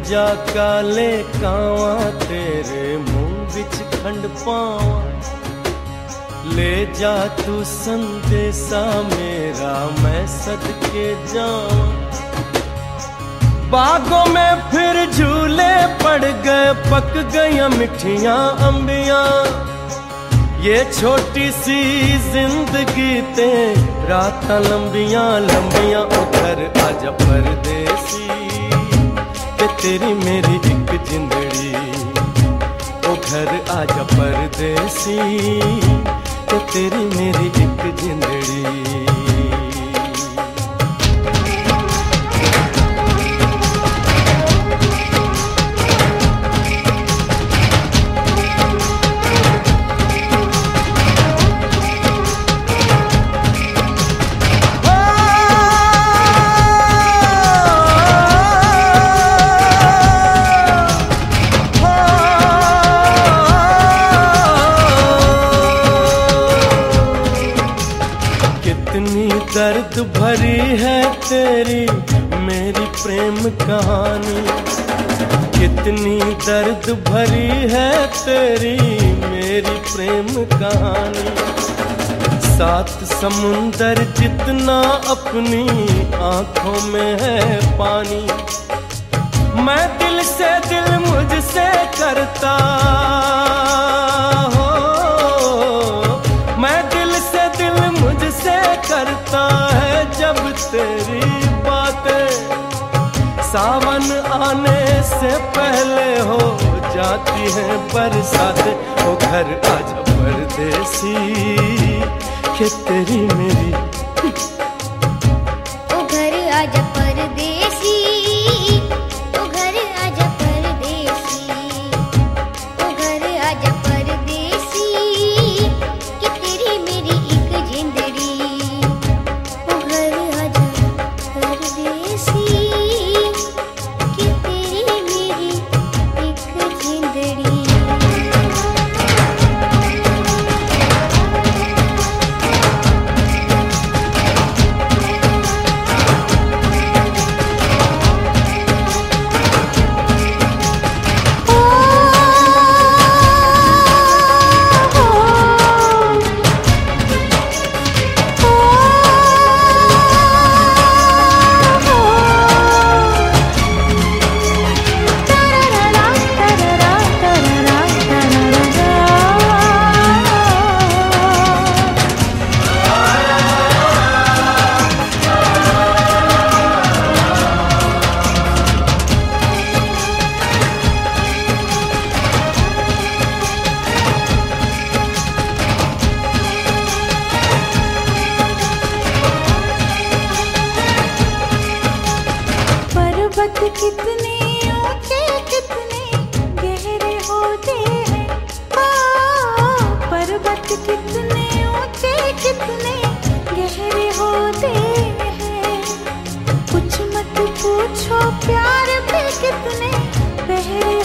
जा काले कावा तेरे मुंह बिच खंड पावा, ले जा तू संदेशा मेरा मैं सदके जावा। बागों में फिर झूले पड़ गए, पक गई मिठियां अंबियां, ये छोटी सी जिंदगी ते रातां लंबियां लंबियां। ओ घर आजा परदेसी ते तेरी मेरी एक जिंदड़ी, ओ घर आजा परदेसी ते तेरी मेरी एक जिंदड़ी। कितनी दर्द भरी है तेरी मेरी प्रेम कहानी, कितनी दर्द भरी है तेरी मेरी प्रेम कहानी। सात समुंदर जितना अपनी आंखों में है पानी, मैं दिल से दिल मुझसे करता हो, मैं दिल से दिल मुझसे करता है जब तेरी बातें। सावन आने से पहले हो जाती है बरसातें, ओ घर आजा परदेसी कि तेरी मेरी, ओ घर आजा परदेसी, ओ घर आजा परदेसी, ओ घर आजा परदेसी कि तेरी मेरी एक जिंदड़ी। ओ घर आजा परदेसी कि तेरी मेरी एक जिंदड़ी। पर्वत कितने ऊंचे कितने गहरे होते हैं, पर्वत कितने ऊंचे कितने गहरे होते हैं। कुछ मत पूछो प्यार भी कितने गहरे